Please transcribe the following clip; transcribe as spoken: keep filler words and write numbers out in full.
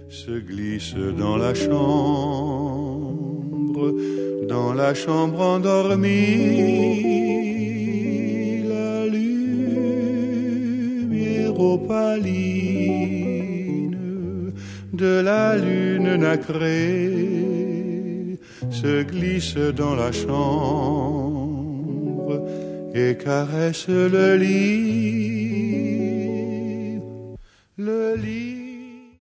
se glisse dans la chambre, dans la chambre endormie, la lumière opaline de la lune nacrée se glisse dans la chambre et caresse le lit, le lit.